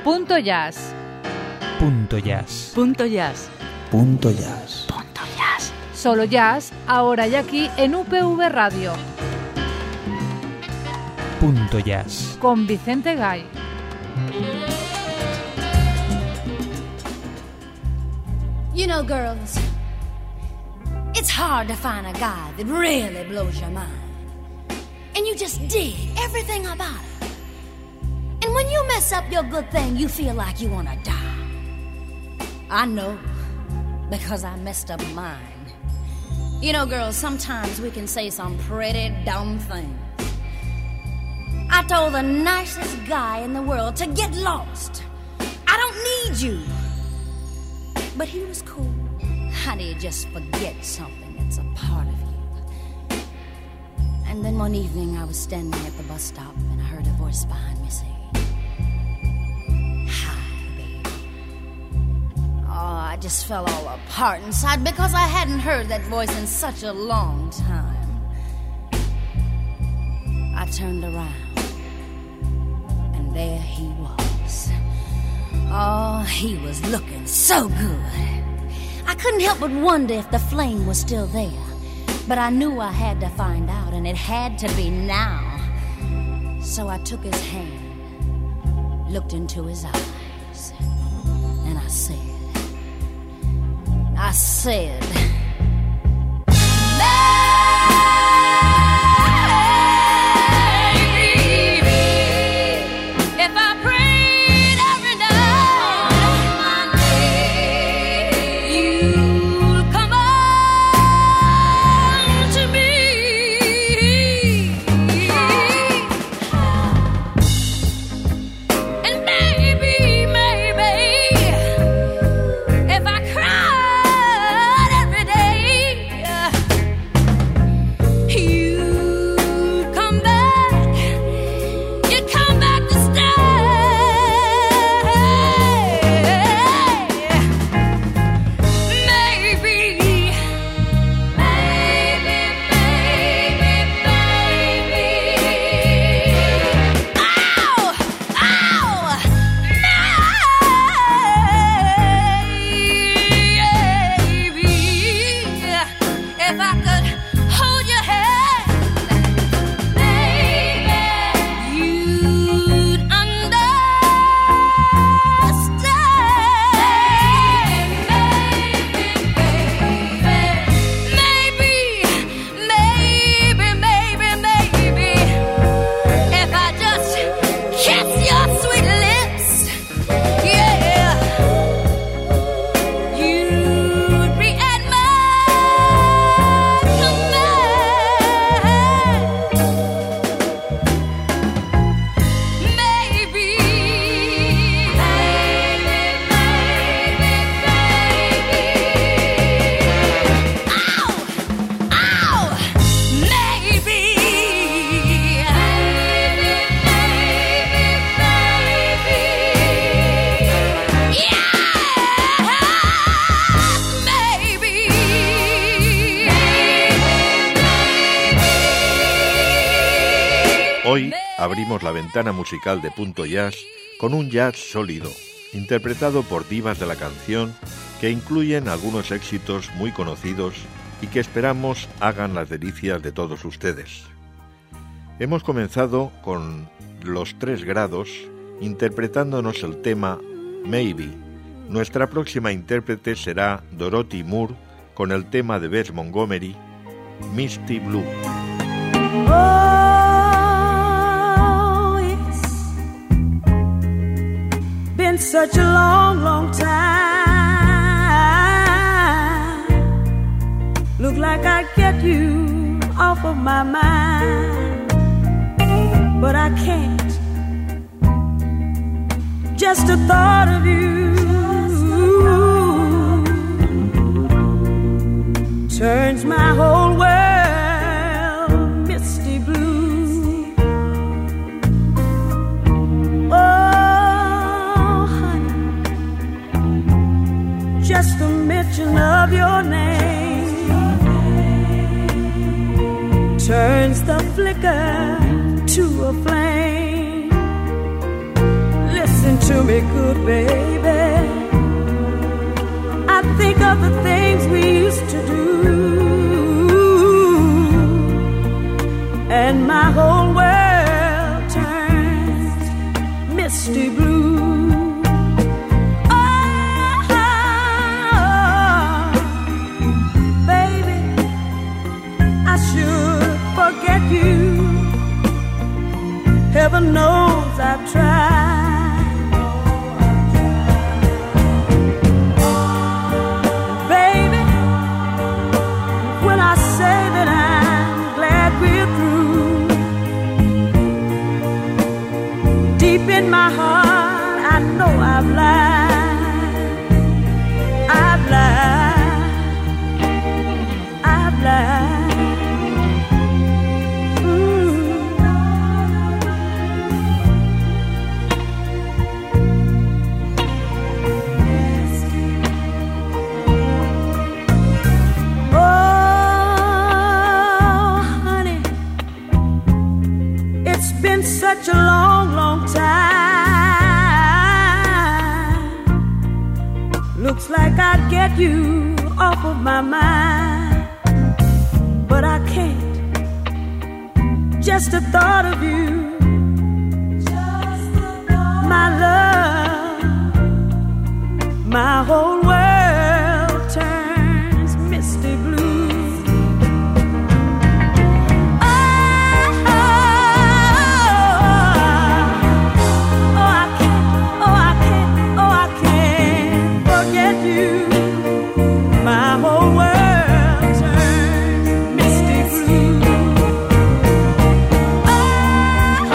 Punto Jazz. Punto Jazz. Punto Jazz. Punto Jazz. Punto Jazz. Solo jazz, ahora y aquí en UPV Radio. Punto Jazz. Con Vicente Gay. You know, girls, it's hard to find a guy that really blows your mind. And you just dig everything about him. And when you mess up your good thing, you feel like you want to die. I know, because I messed up mine. You know, girls, sometimes we can say some pretty dumb things. I told the nicest guy in the world to get lost. I don't need you. But he was cool. How do you just forget something that's a part of you? And then one evening I was standing at the bus stop and I heard a voice behind me say, "Hi, baby." Oh, I just fell all apart inside because I hadn't heard that voice in such a long time. I turned around and there he was. Oh, he was looking so good. I couldn't help but wonder if the flame was still there. But I knew I had to find out, and it had to be now. So I took his hand, looked into his eyes, and I said, Hoy abrimos la ventana musical de Punto Jazz con un jazz sólido, interpretado por divas de la canción que incluyen algunos éxitos muy conocidos y que esperamos hagan las delicias de todos ustedes. Hemos comenzado con Los 3 Grados interpretándonos el tema Maybe. Nuestra próxima intérprete será Dorothy Moore con el tema de Bess Montgomery, Misty Blue. Oh, it's been such a long, long time. Look like I get you off of my mind, but I can't. Just the thought of you turns my whole world misty blue. Oh, honey, just the mention of your name turns the flicker to a flame. Listen to me good, baby. I think of the things we used to do, and my whole world turns misty blue. Oh, baby, I should forget you. Heaven knows I've tried. Baby, when I say that I'm glad we're through, deep in my heart I know I've lied. I've lied. I've lied. Such a long, long time. Looks like I'd get you off of my mind, but I can't. Just the thought of you, my love, my whole world turns misty blue. Oh,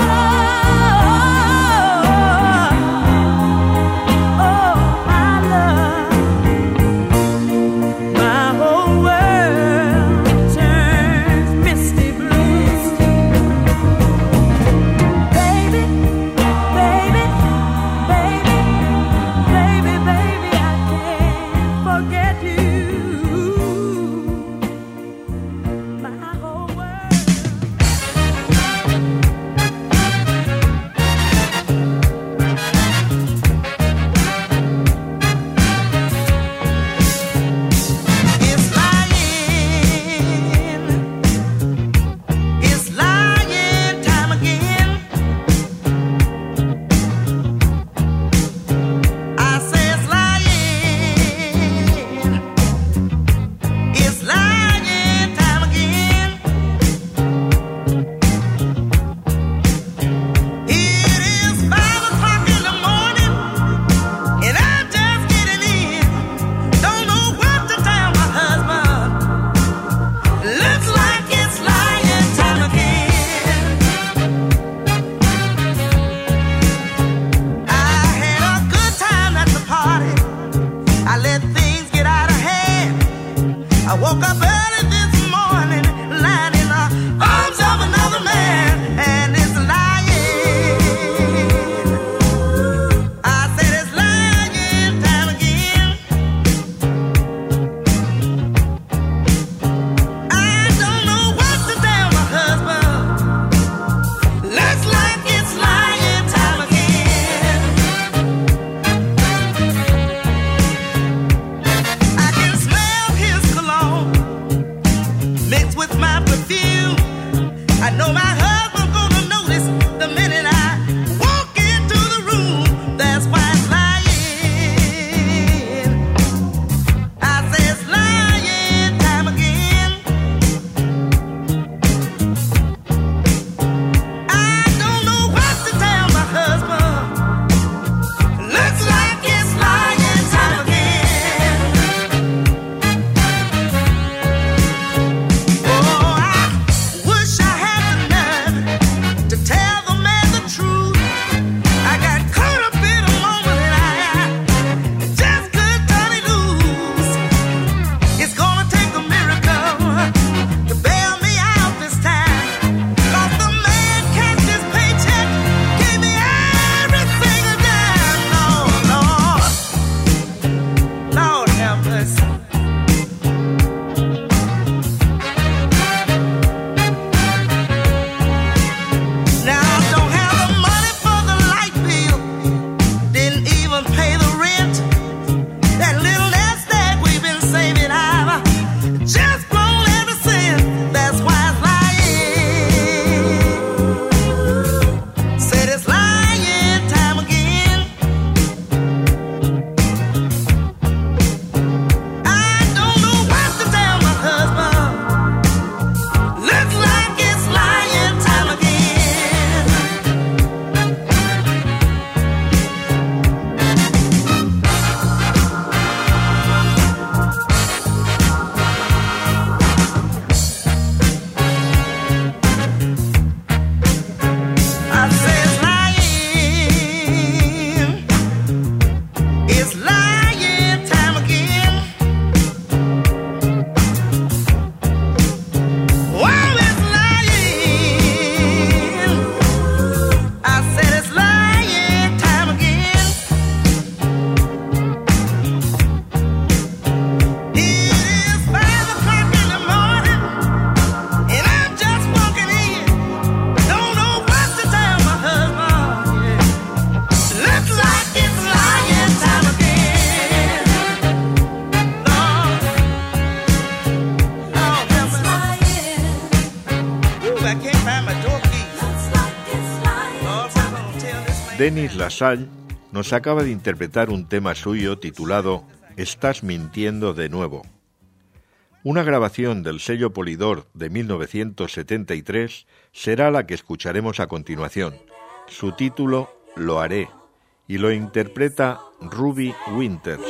Dennis LaSalle nos acaba de interpretar un tema suyo titulado Estás mintiendo de nuevo. Una grabación del sello Polydor de 1973 será la que escucharemos a continuación. Su título, Lo haré, y lo interpreta Ruby Winters.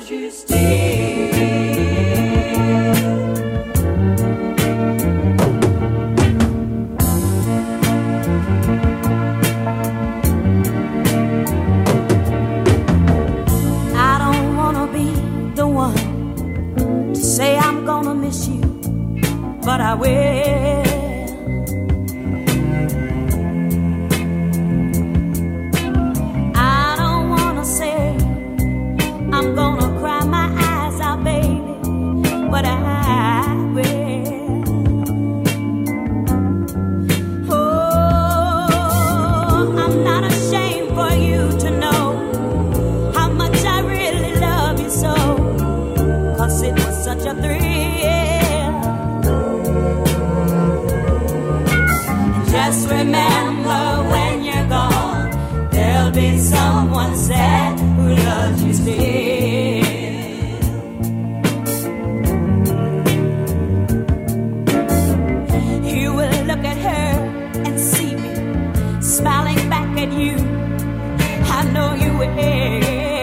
Say I'm gonna miss you, but I will. I don't wanna say I'm gonna cry my eyes out, baby, but I will. Oh, I'm not ashamed for you to know how much I really love you so. 'Cause it was such a thrill. Just remember when you're gone, there'll be someone sad who loves you still. You will look at her and see me smiling back at you. I know you will.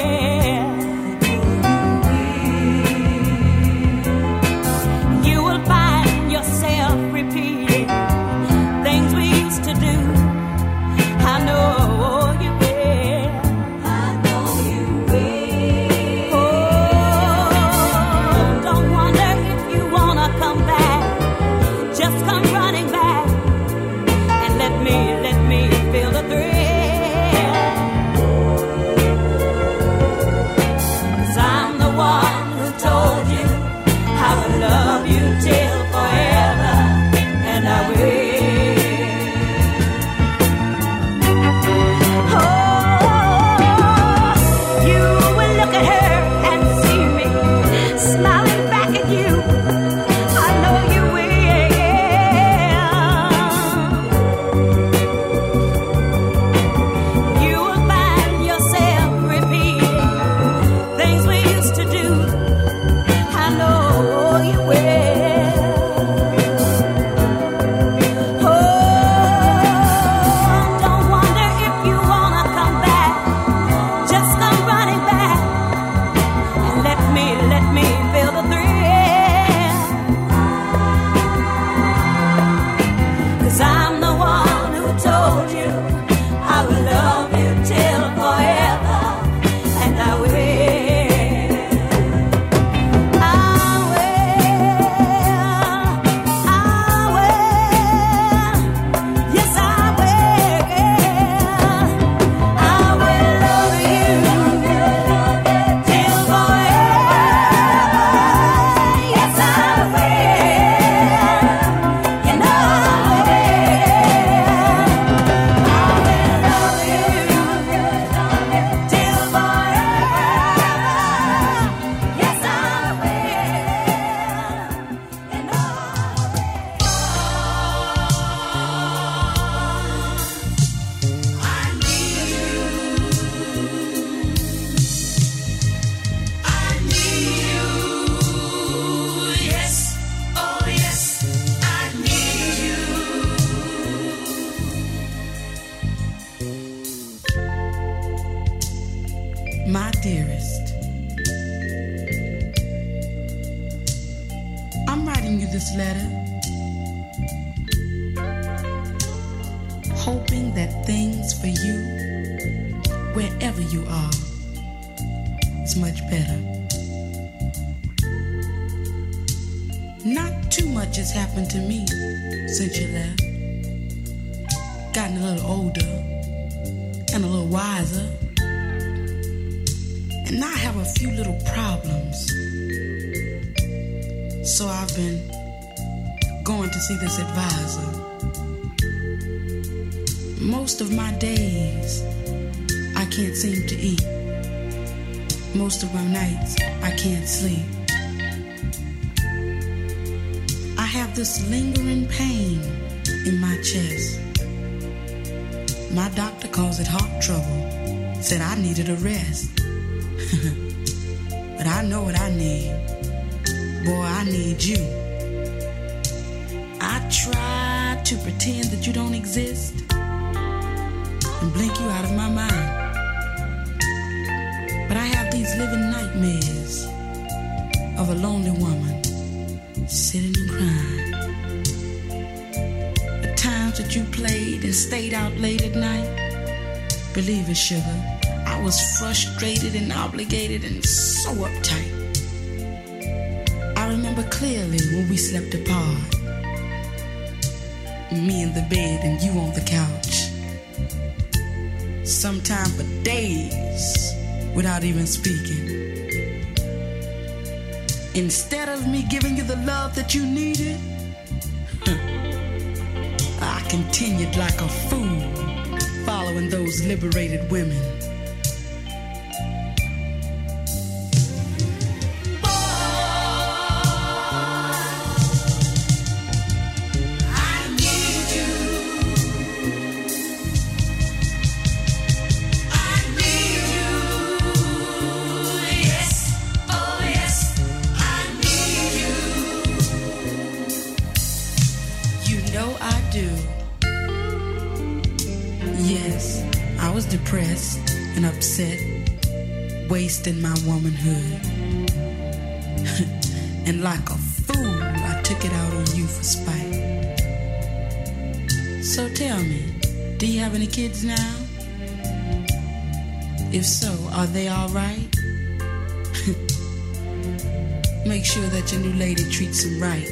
My dearest, I'm writing you this letter, hoping that things for you, wherever you are, is much better. Not too much has happened to me since you left. Gotten a little older and a little wiser. And I have a few little problems. So I've been going to see this advisor. Most of my days, I can't seem to eat. Most of my nights, I can't sleep. I have this lingering pain in my chest. My doctor calls it heart trouble. Said I needed a rest. But I know what I need. Boy, I need you. I try to pretend that you don't exist and blink you out of my mind. But I have these living nightmares of a lonely woman sitting and crying. The times that you played and stayed out late at night, believe it, sugar, I was frustrated and obligated and so uptight. I remember clearly when we slept apart, me in the bed and you on the couch, sometimes for days without even speaking. Instead of me giving you the love that you needed, I continued like a fool following those liberated women. Depressed and upset, wasting my womanhood. And like a fool, I took it out on you for spite. So tell me, do you have any kids now? If so, are they all right? Make sure that your new lady treats them right.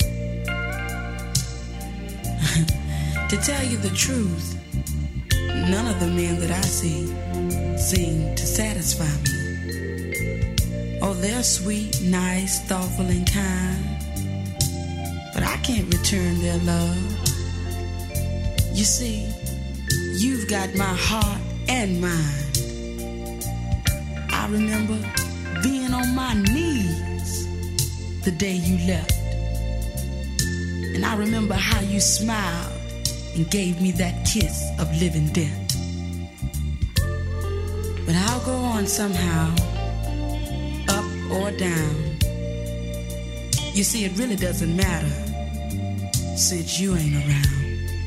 To tell you the truth, none of the men that I see seem to satisfy me. Oh, they're sweet, nice, thoughtful, and kind, but I can't return their love. You see, you've got my heart and mind. I remember being on my knees the day you left, and I remember how you smiled and gave me that kiss of living death. But I'll go on somehow, up or down. You see, it really doesn't matter since you ain't around.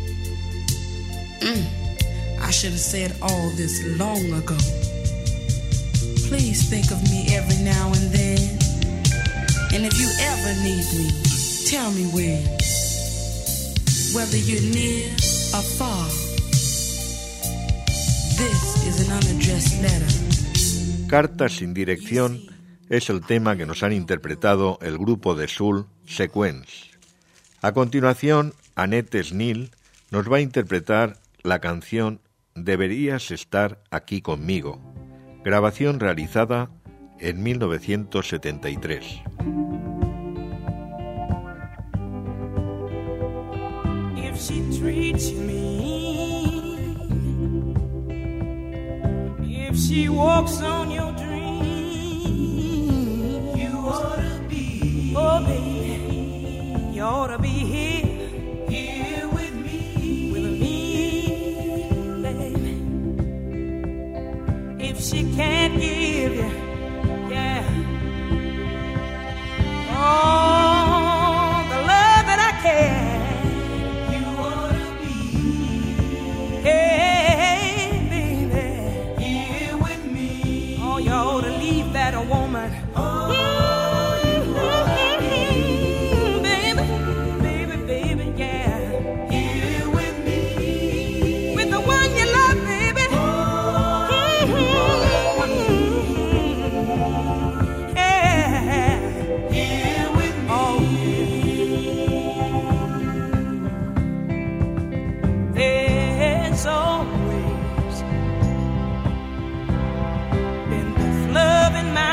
I should have said all this long ago. Please think of me every now and then. And if you ever need me, tell me when. Whether you're near or far, this is an unaddressed letter. Cartas sin dirección es el tema que nos han interpretado el grupo de soul Sequence. A continuación, Annette Snell nos va a interpretar la canción Deberías estar aquí conmigo, grabación realizada en 1973. If she treats you mean, if she walks on your dream, you ought to be, oh baby, you ought to be here with me, baby. If she can't give you, yeah, oh, the love that I can. A woman, oh, baby, baby, baby, yeah, here with me, with the one you love, baby, oh, yeah, here with me, oh, there's always been this love in my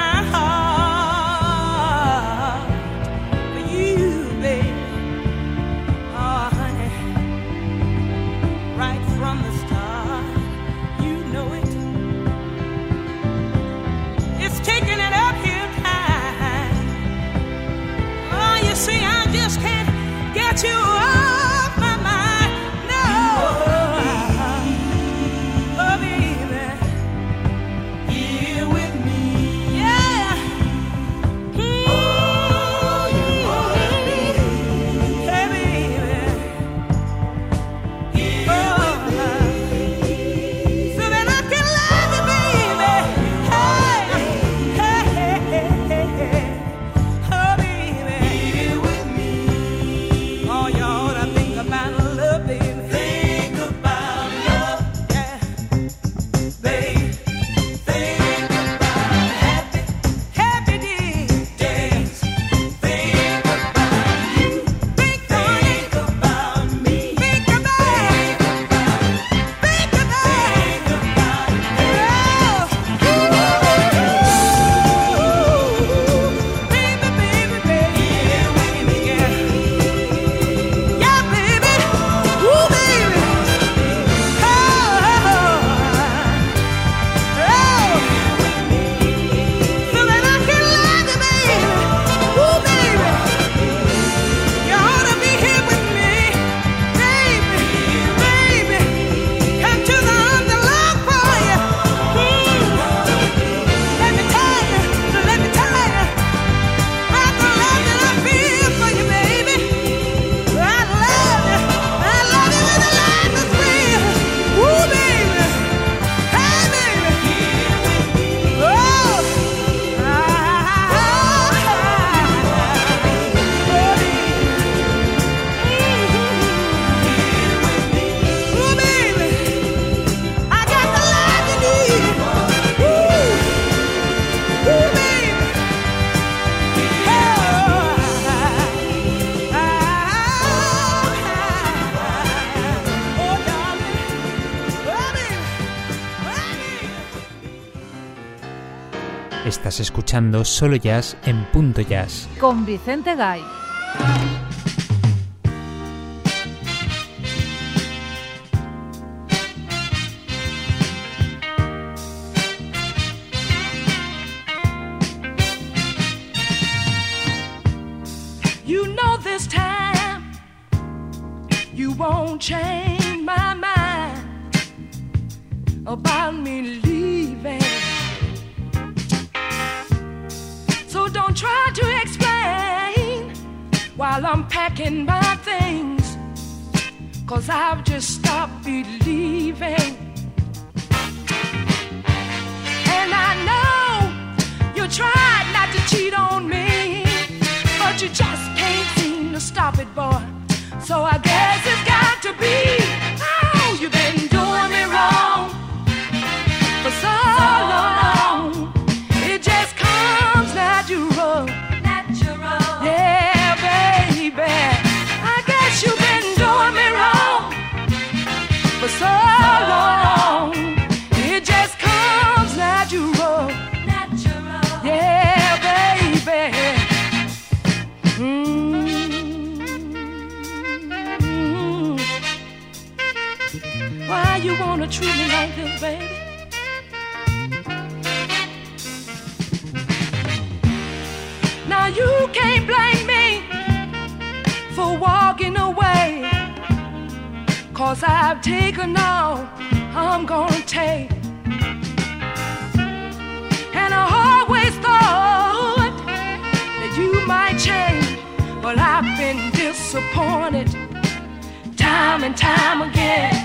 Estás escuchando Solo Jazz en Punto Jazz. Con Vicente Gay. You know this time you won't change my mind about me leaving. So don't try to explain while I'm packing my things, 'cause I've just stopped believing. And I know you tried not to cheat on me, but you just can't seem to stop it, boy. So I guess it's got to be. Oh, you've been doing me wrong for so long. It just comes natural. Yeah, baby, I guess you've been doing me wrong for so long. It just comes natural. Yeah, baby. Why you wanna treat me like this, baby? Now you can't blame me for walking away, 'cause I've taken all I'm gonna take. And I always thought that you might change, but I've been disappointed time and time again.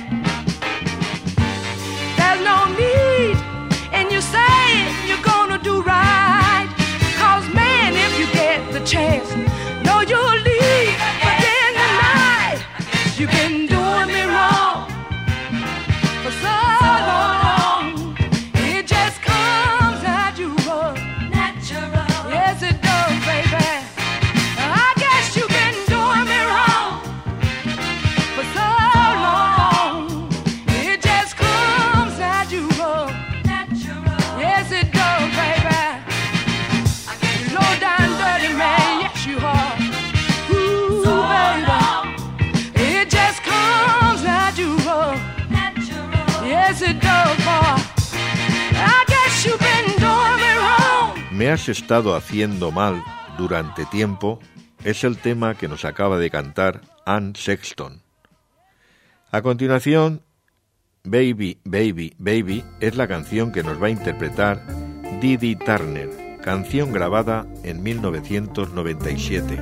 There's no need in you saying you're gonna do right, 'cause man, if you get the chance, no, you'll leave again tonight. You've been doing me wrong for so long. It just comes natural. Yes, it does, baby. I guess you've been doing me wrong for so long. It just comes natural. Yes, it does, baby. Low down dirty man, yes you are. Ooh, baby. It just comes natural. Yes, it does, boy. I guess you've been doing me wrong. Me has estado haciendo mal durante tiempo es el tema que nos acaba de cantar Anne Sexton. A continuación, Baby, Baby, Baby es la canción que nos va a interpretar Didi Turner, canción grabada en 1997.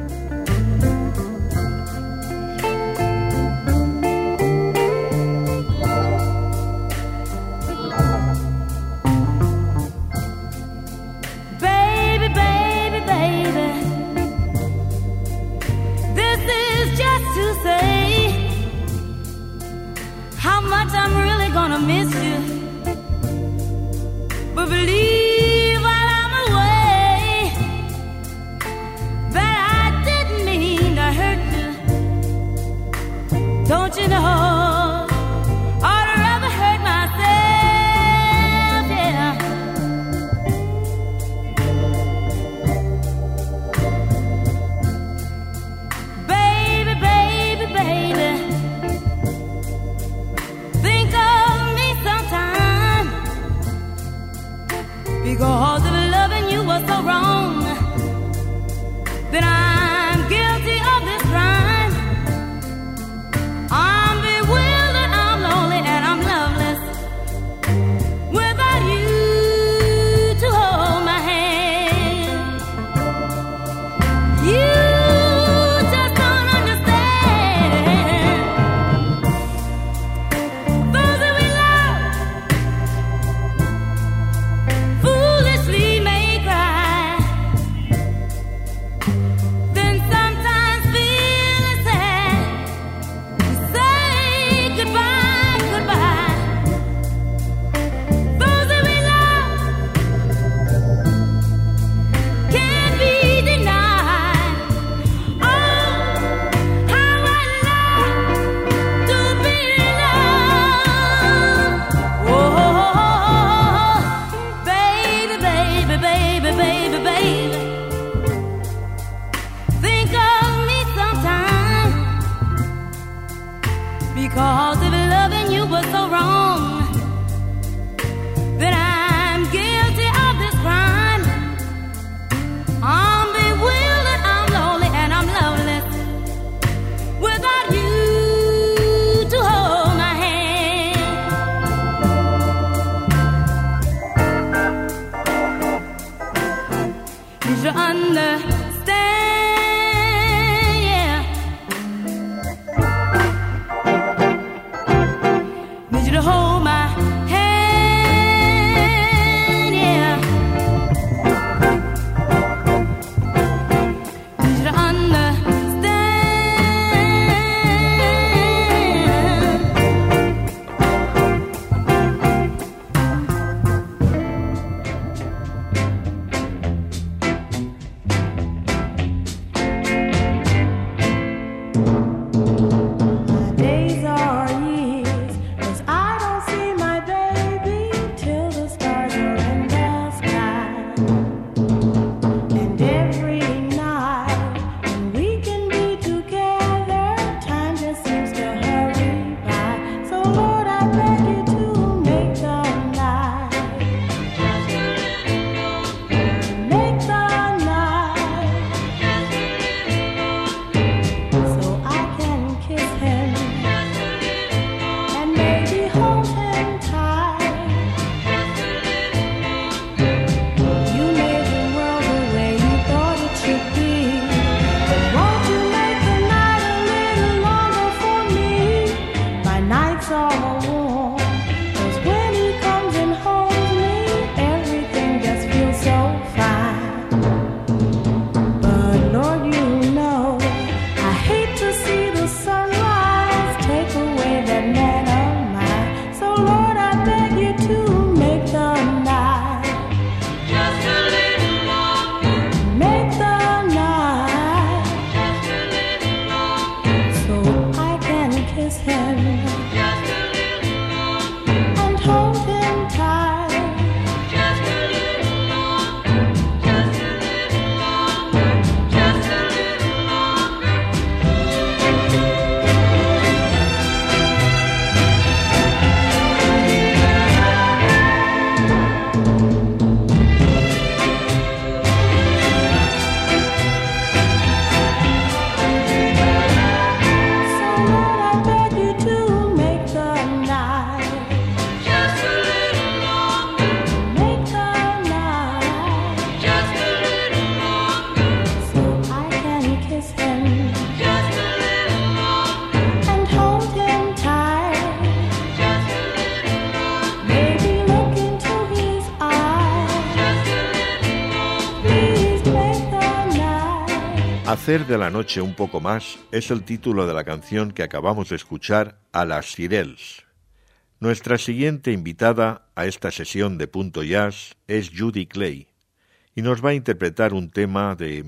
Baby, baby, baby, this is just to say how much I'm really gonna miss you. But believe while I'm away that I didn't Hacer de la noche un poco más es el título de la canción que acabamos de escuchar, a las Shirelles. Nuestra siguiente invitada a esta sesión de Punto Jazz es Judy Clay y nos va a interpretar un tema de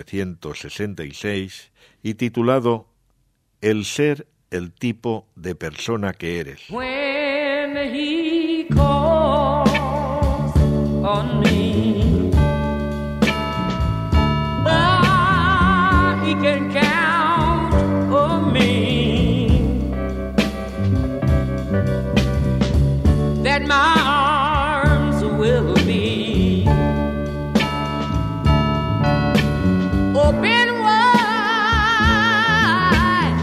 1966 y titulado El ser el tipo de persona que eres. When he calls on me, he can count on me, that my arms will be open wide.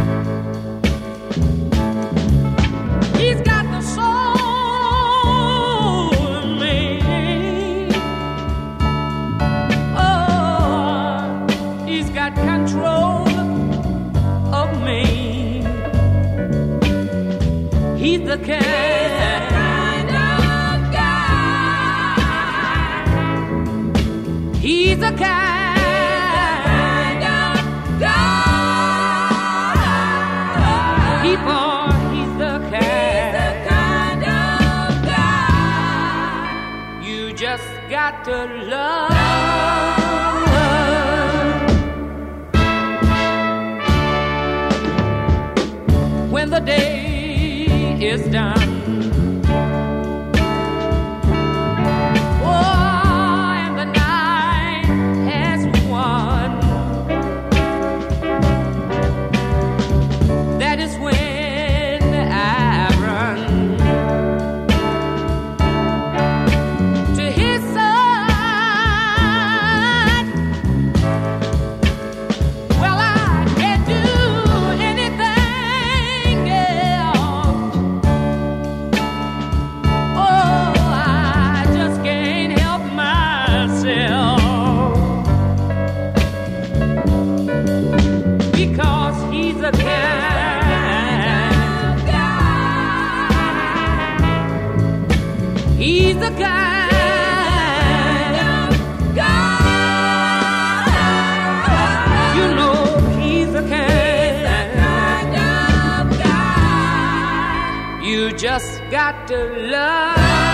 He's got the soul in me. Oh, he's got control of me. He's the kind of guy. He's the kind of guy. Keep on, he's the kind of guy. You just got to love. When the day is done, oh, and the night has won, that is when I run to his side. Well, I can't do anything else He's the kind of guy. You know he's the kind of guy you just got to love.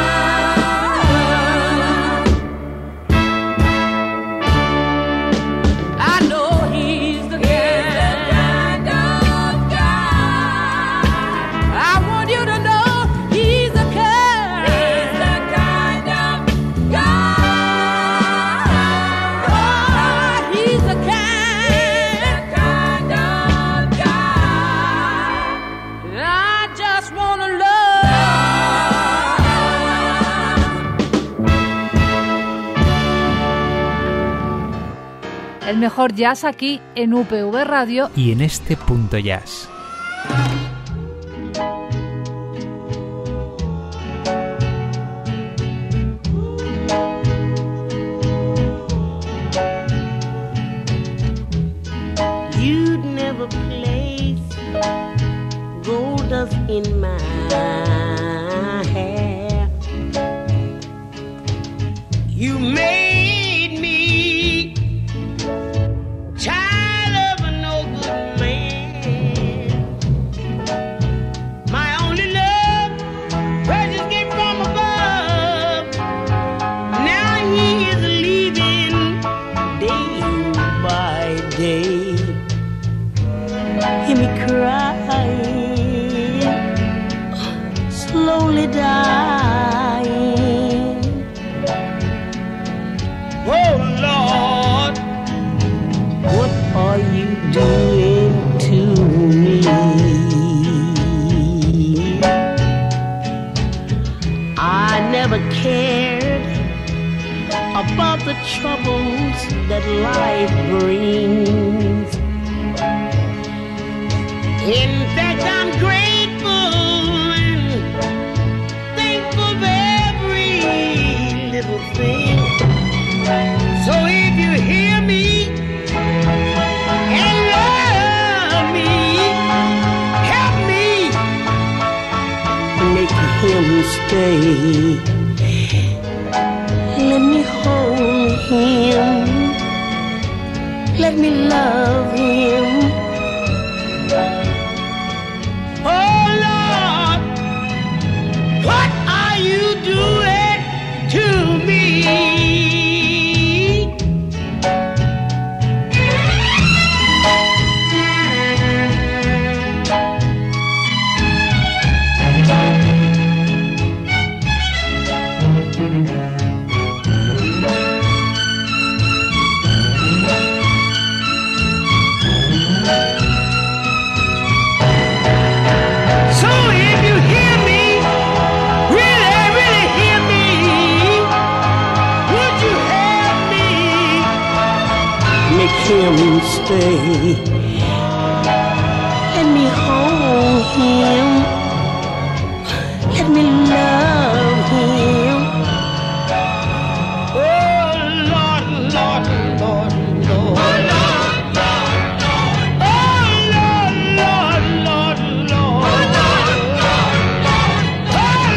El mejor jazz aquí en UPV Radio y en este Punto Jazz. You'd never place gold dust in my hair. You made me child of a no good man. My only love, precious gift from above. Now he is leaving day by day. Hear me crying, slowly dying. Oh Lord, what are you doing to me? I never cared about the troubles that life brings. In fact, I'm grateful and thankful for every little thing. So if you hear me and love me, help me make him stay. Let me hold him. Let me love him. Oh Lord, what are you doing to me? So if you hear me, really, really hear me, would you help me make him stay? Let me hold him. Let me love him. Oh Lord, Lord, Lord, Lord. Oh Lord, Lord, Lord, Lord. Oh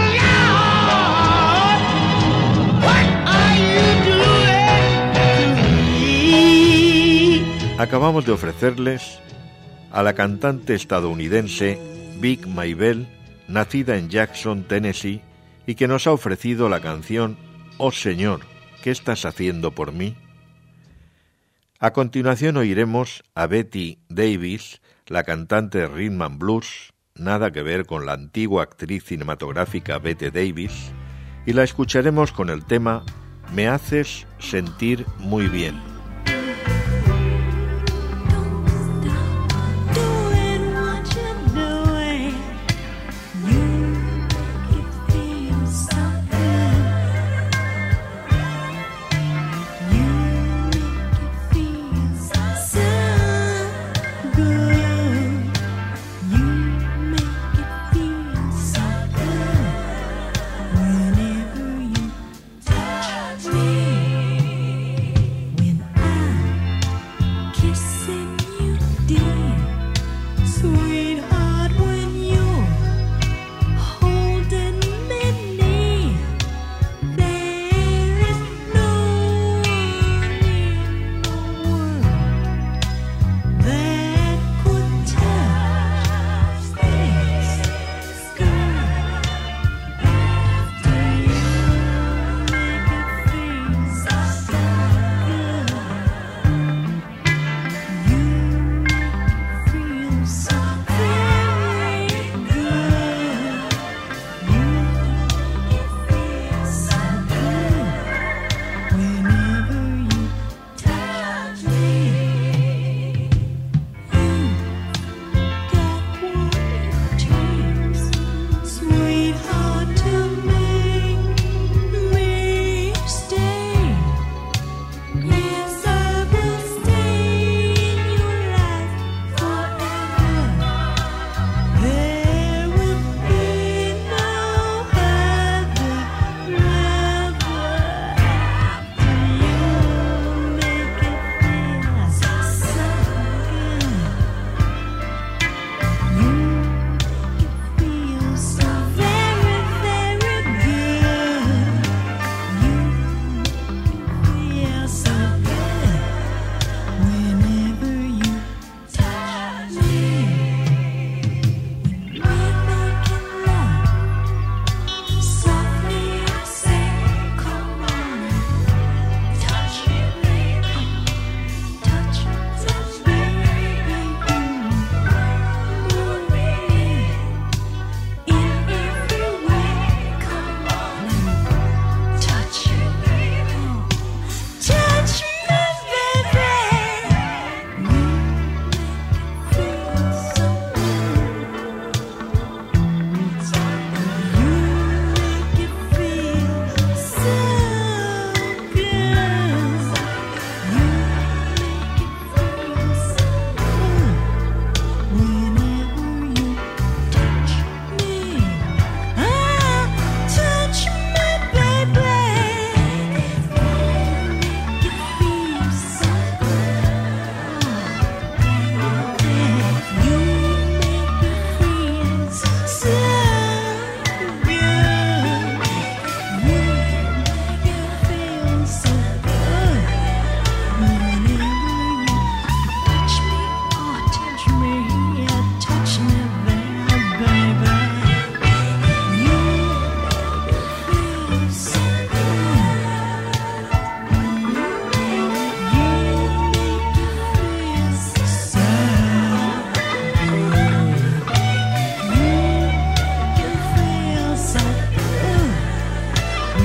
Lord, what are you doing to me? Acabamos de ofrecerles a la cantante estadounidense Vic Maybelle, nacida en Jackson, Tennessee, y que nos ha ofrecido la canción Oh Señor, ¿qué estás haciendo por mí? A continuación oiremos a Betty Davis, la cantante de Rhythm and Blues, nada que ver con la antigua actriz cinematográfica Bette Davis, y la escucharemos con el tema Me haces sentir muy bien. When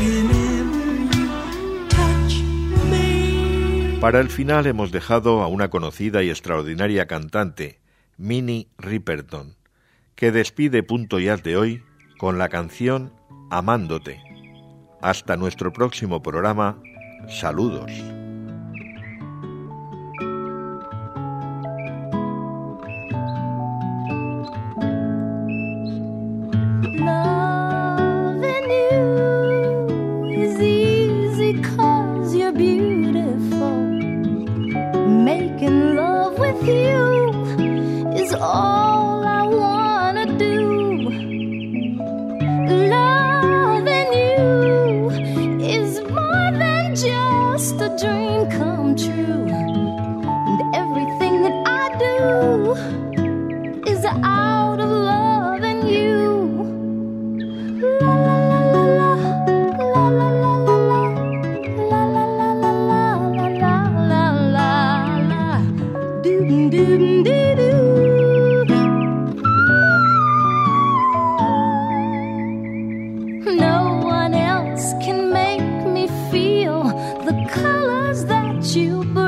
whenever you touch me. Para el final hemos dejado a una conocida y extraordinaria cantante, Minnie Riperton, que despide Punto Jazz de hoy con la canción Amándote. Hasta nuestro próximo programa. Saludos. Loving you is easy 'cause you're beautiful. Making love with you is all I wanna do. Loving you is more than just a dream come true. And everything that I do is out of loving you. La la la la la la la la la la la la la la la la doo doo doo doo. No one else can make me feel the colors that you bring.